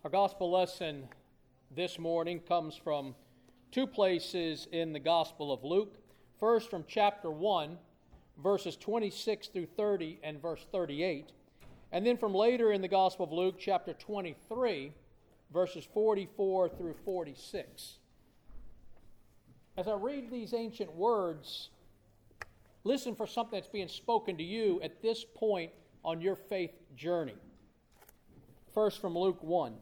Our gospel lesson this morning comes from two places in the Gospel of Luke. First, from chapter 1, verses 26 through 30 and verse 38. And then from later in the Gospel of Luke, chapter 23, verses 44 through 46. As I read these ancient words, listen for something that's being spoken to you at this point on your faith journey. First, from Luke 1.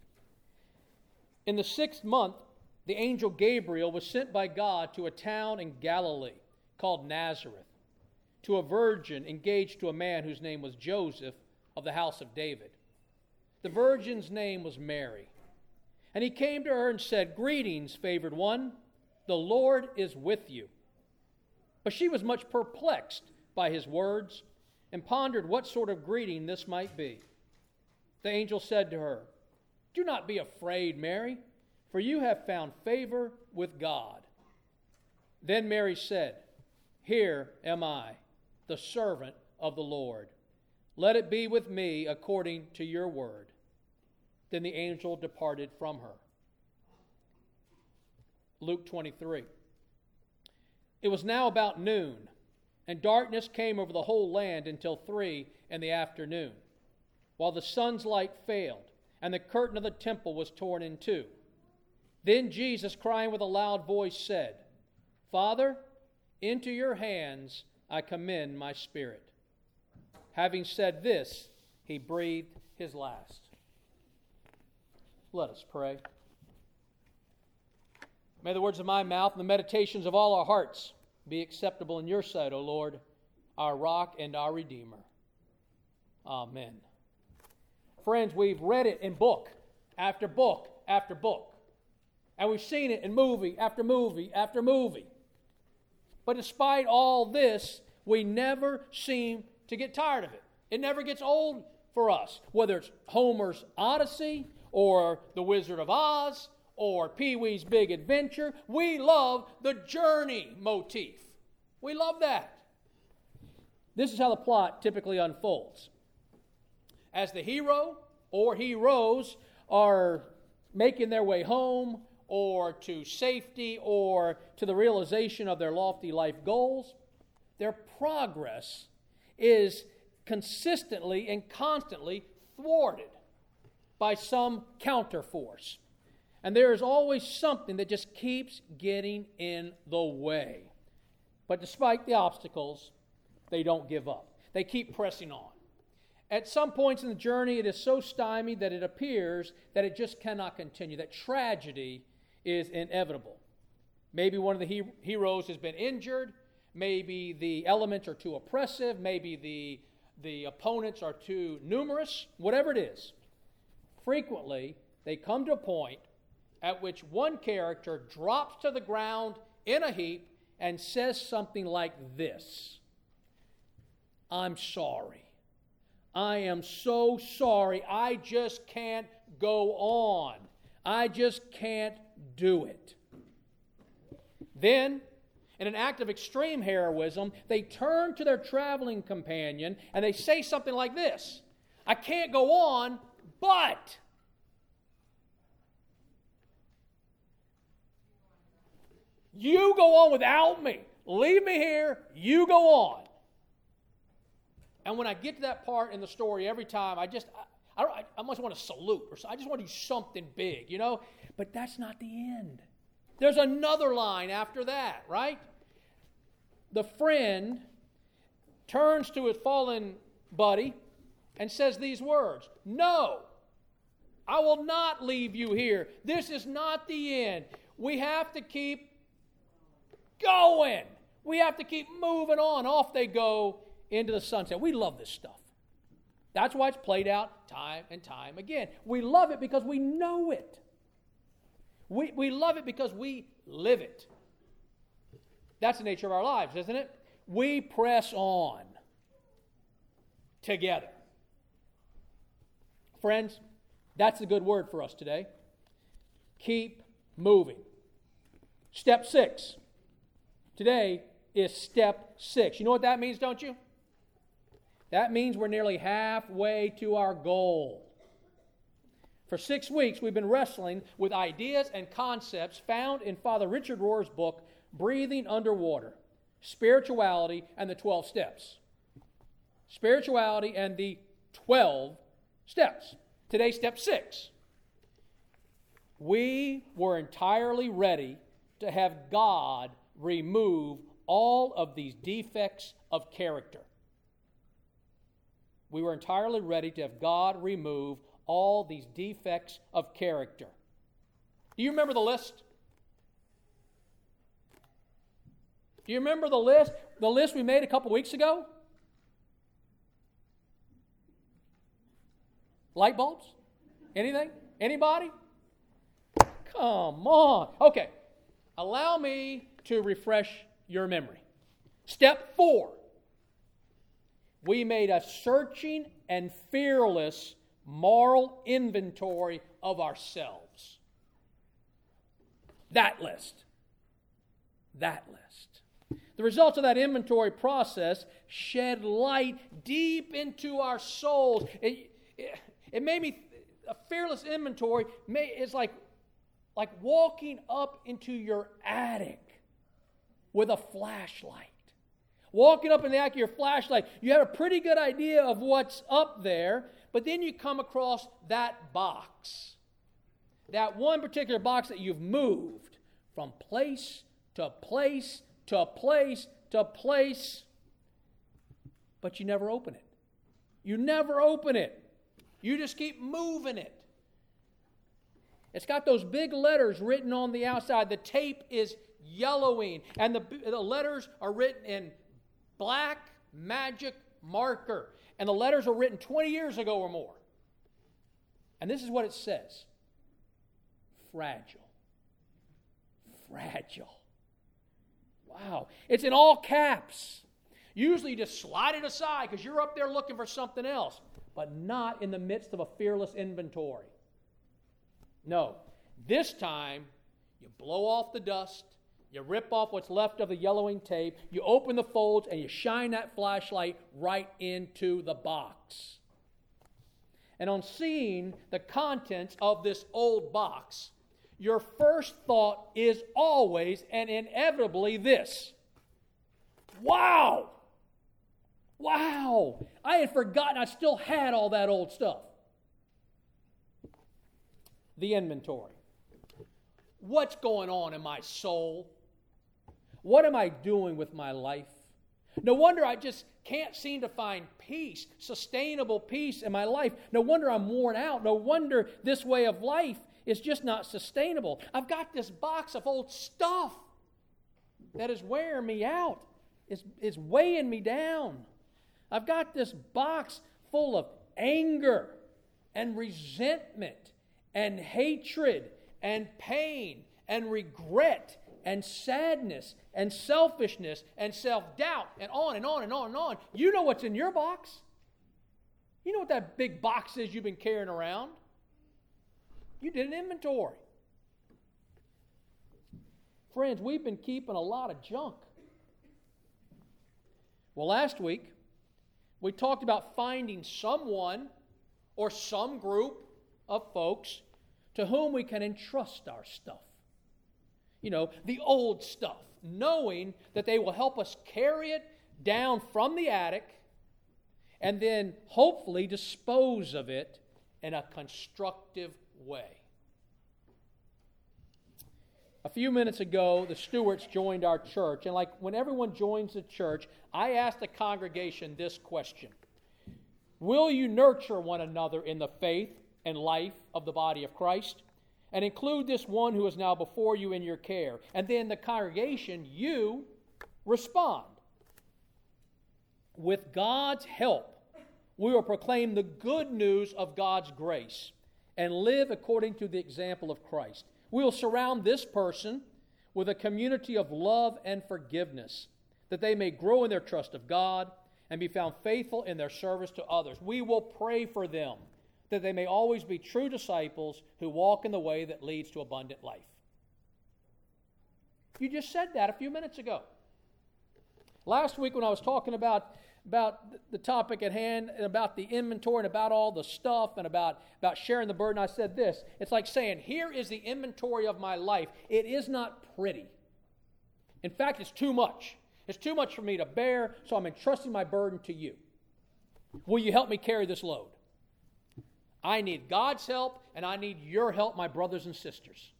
In the 6th month, the angel Gabriel was sent by God to a town in Galilee called Nazareth, to a virgin engaged to a man whose name was Joseph of the house of David. The virgin's name was Mary. And he came to her and said, "Greetings, favored one, the Lord is with you." But she was much perplexed by his words and pondered what sort of greeting this might be. The angel said to her, "Do not be afraid, Mary, for you have found favor with God." Then Mary said, "Here am I, the servant of the Lord. Let it be with me according to your word." Then the angel departed from her. Luke 23. It was now about noon, and darkness came over the whole land until 3 in the afternoon, while the sun's light failed, and the curtain of the temple was torn in two. Then Jesus, crying with a loud voice, said, "Father, into your hands I commend my spirit." Having said this, he breathed his last. Let us pray. May the words of my mouth and the meditations of all our hearts be acceptable in your sight, O Lord, our rock and our Redeemer. Amen. Friends, we've read it in book after book after book. And we've seen it in movie after movie after movie. But despite all this, we never seem to get tired of it. It never gets old for us. Whether it's Homer's Odyssey or The Wizard of Oz or Pee-wee's Big Adventure, we love the journey motif. We love that. This is how the plot typically unfolds. As the hero or heroes are making their way home or to safety or to the realization of their lofty life goals, their progress is consistently and constantly thwarted by some counterforce. And there is always something that just keeps getting in the way. But despite the obstacles, they don't give up. They keep pressing on. At some points in the journey, it is so stymied that it appears that it just cannot continue, that tragedy is inevitable. Maybe one of the heroes has been injured. Maybe the elements are too oppressive. Maybe the opponents are too numerous. Whatever it is, frequently they come to a point at which one character drops to the ground in a heap and says something like this: "I'm sorry. I am so sorry. I just can't go on. I just can't do it." Then, in an act of extreme heroism, they turn to their traveling companion and they say something like this: "I can't go on, but..." "You go on without me. Leave me here. You go on." And when I get to that part in the story, every time I just want to salute, or I just want to do something big, you know. But that's not the end. There's another line after that, right? The friend turns to his fallen buddy and says these words: "No, I will not leave you here. This is not the end. We have to keep going. We have to keep moving on." Off they go into the sunset. We love this stuff. That's why it's played out time and time again. We love it because we know it. We love it because we live it. That's the nature of our lives, isn't it? We press on together. Friends, that's a good word for us today. Keep moving. Step 6. Today is step 6. You know what that means, don't you? That means we're nearly halfway to our goal. For 6 weeks, we've been wrestling with ideas and concepts found in Father Richard Rohr's book, Breathing Underwater, Spirituality and the 12 Steps. Spirituality and the 12 Steps. Today's step 6. We were entirely ready to have God remove all of these defects of character. We were entirely ready to have God remove all these defects of character. Do you remember the list? Do you remember the list? The list we made a couple weeks ago? Light bulbs? Anything? Anybody? Come on. Okay. Allow me to refresh your memory. Step 4. We made a searching and fearless moral inventory of ourselves. That list. The results of that inventory process shed light deep into our souls. It made me, a fearless inventory is like walking up into your attic with a flashlight. Walking up in the attic with your flashlight, you have a pretty good idea of what's up there, but then you come across that box. That one particular box that you've moved from place to place to place to place, but you never open it. You never open it. You just keep moving it. It's got those big letters written on the outside. The tape is yellowing, and the letters are written in black magic marker. And the letters were written 20 years ago or more. And this is what it says. Fragile. Fragile. Wow. It's in all caps. Usually you just slide it aside because you're up there looking for something else. But not in the midst of a fearless inventory. No. This time, you blow off the dust. You rip off what's left of the yellowing tape. You open the folds and you shine that flashlight right into the box. And on seeing the contents of this old box, your first thought is always and inevitably this. Wow! Wow! I had forgotten I still had all that old stuff. The inventory. What's going on in my soul? What am I doing with my life? No wonder I just can't seem to find peace, sustainable peace in my life. No wonder I'm worn out. No wonder this way of life is just not sustainable. I've got this box of old stuff that is wearing me out. It's weighing me down. I've got this box full of anger and resentment and hatred and pain and regret and sadness and selfishness and self-doubt and on and on and on and on. You know what's in your box. You know what that big box is you've been carrying around. You did an inventory. Friends, we've been keeping a lot of junk. Well, last week, we talked about finding someone or some group of folks to whom we can entrust our stuff. You know, the old stuff, knowing that they will help us carry it down from the attic and then hopefully dispose of it in a constructive way. A few minutes ago, the Stewarts joined our church, and like when everyone joins the church, I asked the congregation this question. Will you nurture one another in the faith and life of the body of Christ? And include this one who is now before you in your care. And then the congregation, you respond. With God's help, we will proclaim the good news of God's grace and live according to the example of Christ. We will surround this person with a community of love and forgiveness, that they may grow in their trust of God and be found faithful in their service to others. We will pray for them, that they may always be true disciples who walk in the way that leads to abundant life. You just said that a few minutes ago. Last week when I was talking about the topic at hand and about the inventory and about all the stuff and about sharing the burden, I said this. It's like saying, here is the inventory of my life. It is not pretty. In fact, it's too much. It's too much for me to bear, so I'm entrusting my burden to you. Will you help me carry this load? I need God's help, and I need your help, my brothers and sisters.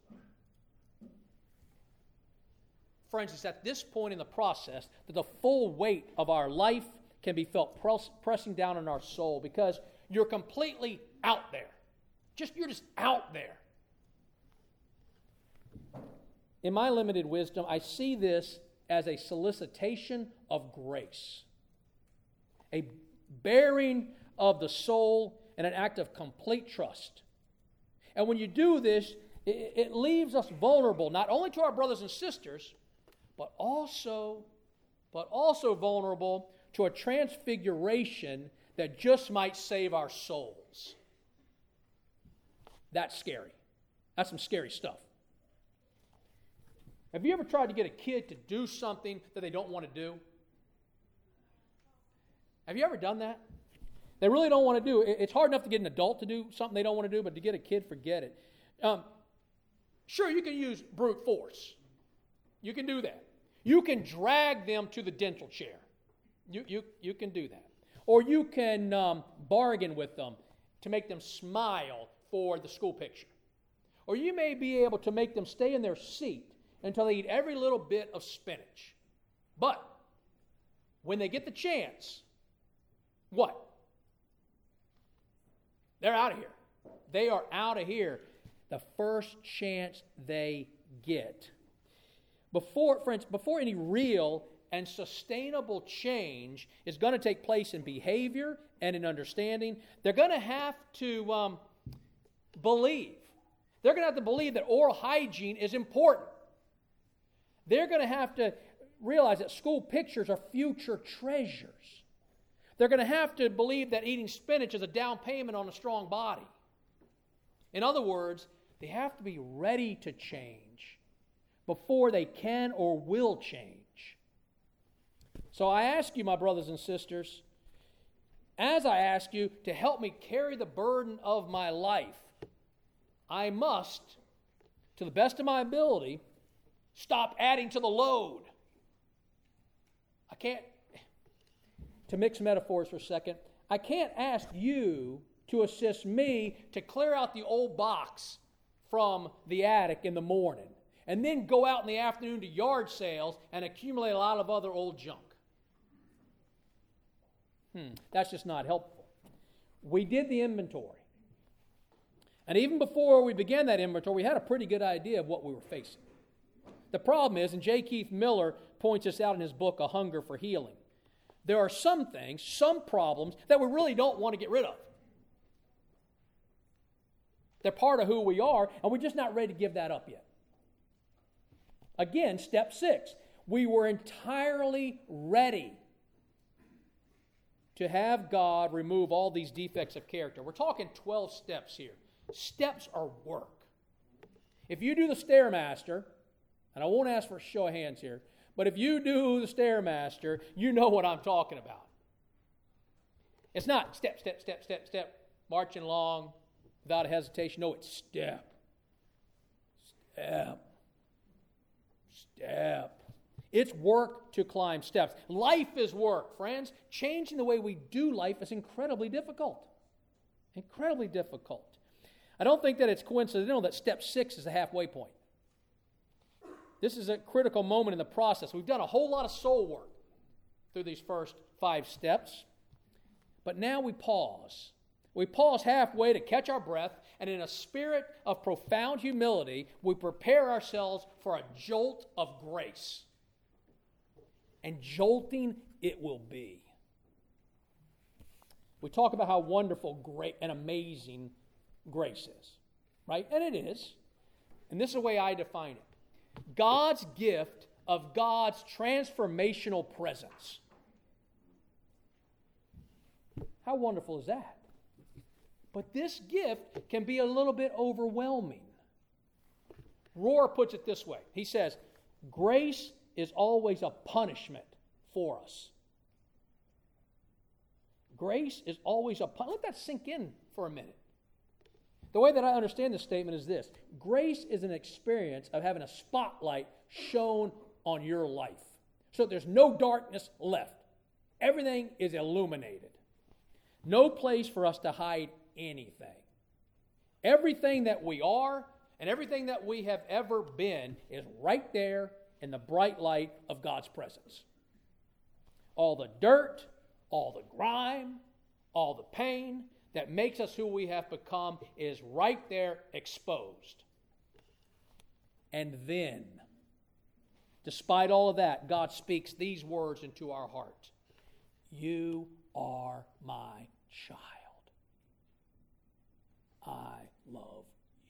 Friends, it's at this point in the process that the full weight of our life can be felt pressing down on our soul, because you're completely out there. You're just out there. In my limited wisdom, I see this as a solicitation of grace, a bearing of the soul, and an act of complete trust. And when you do this, it leaves us vulnerable, not only to our brothers and sisters, but also vulnerable to a transfiguration that just might save our souls. That's scary. That's some scary stuff. Have you ever tried to get a kid to do something that they don't want to do? Have you ever done that? They really don't want to do it. It's hard enough to get an adult to do something they don't want to do, but to get a kid, forget it. Sure, you can use brute force. You can do that. You can drag them to the dental chair. You can do that. Or you can bargain with them to make them smile for the school picture. Or you may be able to make them stay in their seat until they eat every little bit of spinach. But when they get the chance, what? They're out of here. They are out of here the first chance they get. Friends, before any real and sustainable change is going to take place in behavior and in understanding, they're going to have to believe. They're going to have to believe that oral hygiene is important. They're going to have to realize that school pictures are future treasures. They're going to have to believe that eating spinach is a down payment on a strong body. In other words, they have to be ready to change before they can or will change. So I ask you, my brothers and sisters, as I ask you to help me carry the burden of my life, I must, to the best of my ability, stop adding to the load. I can't, to mix metaphors for a second, I can't ask you to assist me to clear out the old box from the attic in the morning and then go out in the afternoon to yard sales and accumulate a lot of other old junk. That's just not helpful. We did the inventory. And even before we began that inventory, we had a pretty good idea of what we were facing. The problem is, and J. Keith Miller points this out in his book, A Hunger for Healing, there are some things, some problems that we really don't want to get rid of. They're part of who we are, and we're just not ready to give that up yet. Again, step 6. We were entirely ready to have God remove all these defects of character. We're talking 12 steps here. Steps are work. If you do the Stairmaster, and I won't ask for a show of hands here, but if you do the Stairmaster, you know what I'm talking about. It's not step, step, step, step, step, marching along without a hesitation. No, it's step, step, step. It's work to climb steps. Life is work, friends. Changing the way we do life is incredibly difficult. Incredibly difficult. I don't think that it's coincidental that step 6 is the halfway point. This is a critical moment in the process. We've done a whole lot of soul work through these first 5 steps. But now we pause. We pause halfway to catch our breath, and in a spirit of profound humility, we prepare ourselves for a jolt of grace. And jolting it will be. We talk about how wonderful, great, and amazing grace is, right? And it is. And this is the way I define it. God's gift of God's transformational presence. How wonderful is that? But this gift can be a little bit overwhelming. Rohr puts it this way. He says, grace is always a punishment for us. Grace is always upon. Let that sink in for a minute. The way that I understand this statement is this. Grace is an experience of having a spotlight shone on your life. So there's no darkness left. Everything is illuminated. No place for us to hide anything. Everything that we are and everything that we have ever been is right there in the bright light of God's presence. All the dirt, all the grime, all the pain that makes us who we have become is right there exposed. And then, despite all of that, God speaks these words into our heart. You are my child. I love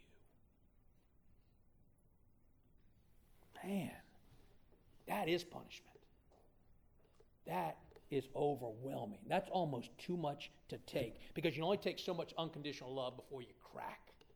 you. Man, that is punishment. That is overwhelming. That's almost too much to take because you only take so much unconditional love before you crack.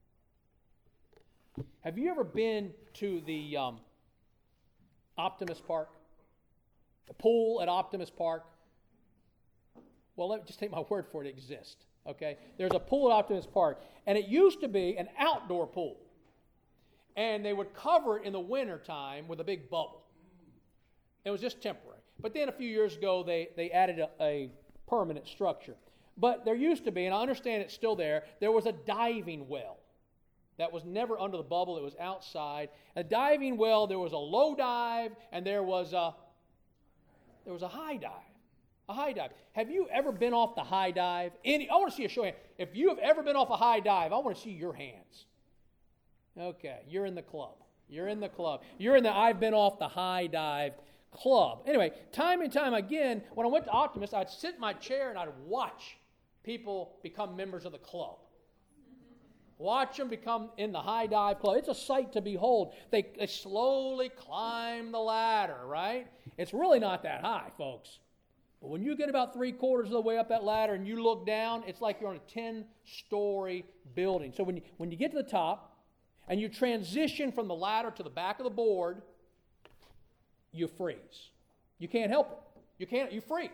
Have you ever been to the Optimus Park? The pool at Optimus Park? Well, let me just take my word for it, it exists. Okay? There's a pool at Optimus Park, and it used to be an outdoor pool. And they would cover it in the wintertime with a big bubble. It was just temporary. But then a few years ago, they added a permanent structure. But there used to be, and I understand it's still there was a diving well that was never under the bubble. It was outside. A diving well, there was a low dive, and there was a high dive. A high dive. Have you ever been off the high dive? I want to see a show of hands. If you have ever been off a high dive, I want to see your hands. Okay, you're in the club. You're in the club. You're in the I've been off the high dive club. Anyway, time and time again, when I went to Optimus, I'd sit in my chair and I'd watch people become members of the club. Watch them become in the high dive club. It's a sight to behold. They slowly climb the ladder, right? It's really not that high, folks. But when you get about 3/4 of the way up that ladder and you look down, it's like you're on a 10-story building. So when you get to the top and you transition from the ladder to the back of the board, you freeze. You can't help it. You freeze.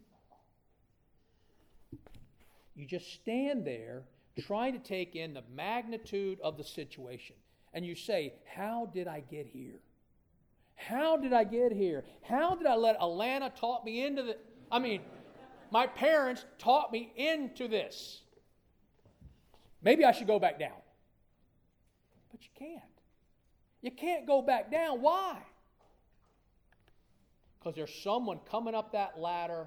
You just stand there trying to take in the magnitude of the situation. And you say, how did I get here? How did I get here? How did I let Alana talk me into the... my parents taught me into this. Maybe I should go back down. But you can't. You can't go back down. Why? Because there's someone coming up that ladder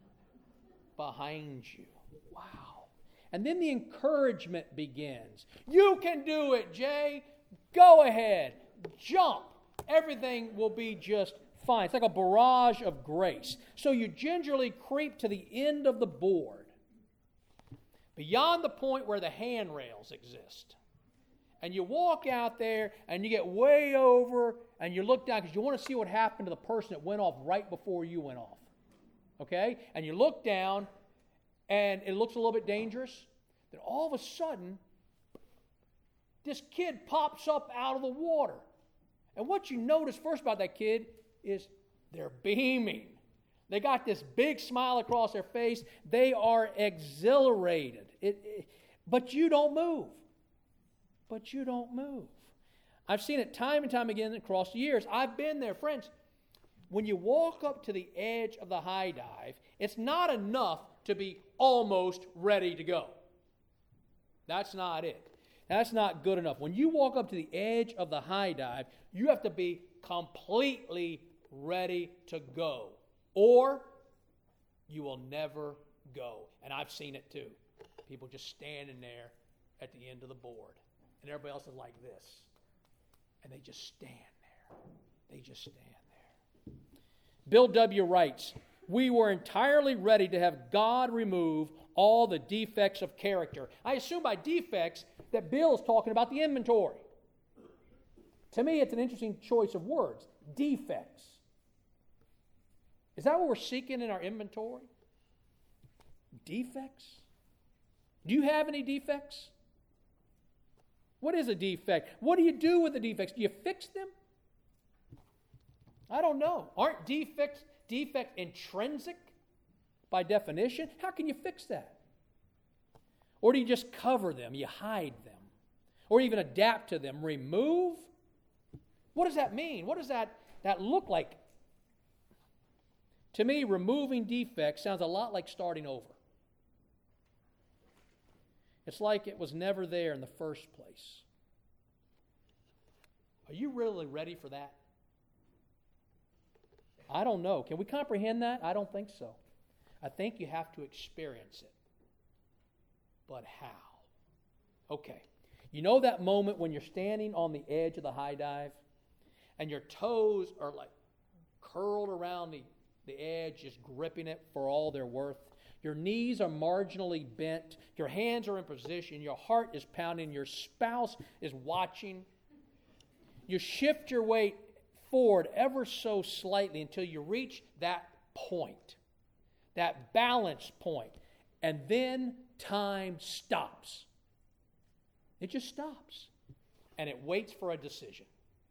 behind you. Wow. And then the encouragement begins. You can do it, Jay. Go ahead. Jump. Everything will be just fine. It's like a barrage of grace. So you gingerly creep to the end of the board, beyond the point where the handrails exist. And you walk out there and you get way over and you look down because you want to see what happened to the person that went off right before you went off. Okay? And you look down and it looks a little bit dangerous. Then all of a sudden, this kid pops up out of the water. And what you notice first about that kid is they're beaming. They got this big smile across their face. They are exhilarated. But you don't move. But you don't move. I've seen it time and time again across the years. I've been there. Friends, when you walk up to the edge of the high dive, it's not enough to be almost ready to go. That's not it. That's not good enough. When you walk up to the edge of the high dive, you have to be completely ready to go, or you will never go. And I've seen it too. People just standing there at the end of the board, and everybody else is like this, and they just stand there. They just stand there. Bill W. writes, "We were entirely ready to have God remove all the defects of character." I assume by defects that Bill is talking about the inventory. To me, it's an interesting choice of words. Defects. Is that what we're seeking in our inventory? Defects? Do you have any defects? What is a defect? What do you do with the defects? Do you fix them? I don't know. Aren't defects defect intrinsic by definition? How can you fix that? Or do you just cover them? You hide them? Or even adapt to them? Remove? What does that mean? What does that look like? To me, removing defects sounds a lot like starting over. It's like it was never there in the first place. Are you really ready for that? I don't know. Can we comprehend that? I don't think so. I think you have to experience it. But how? Okay. You know that moment when you're standing on the edge of the high dive and your toes are like curled around the edge, just gripping it for all they're worth? Your knees are marginally bent. Your hands are in position. Your heart is pounding. Your spouse is watching. You shift your weight forward ever so slightly until you reach that point, that balance point, and then time stops. It just stops, and it waits for a decision.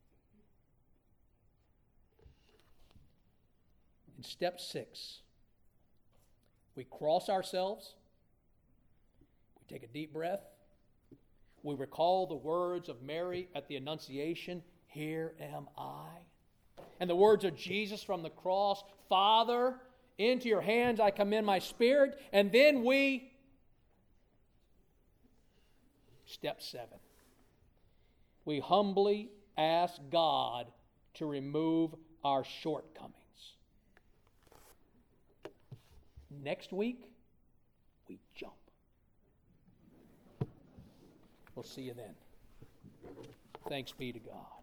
In step 6, we cross ourselves, we take a deep breath, we recall the words of Mary at the Annunciation, "Here am I." And the words of Jesus from the cross, "Father, into your hands I commend my spirit." And then we, step 7, we humbly ask God to remove our shortcomings. Next week, we jump. We'll see you then. Thanks be to God.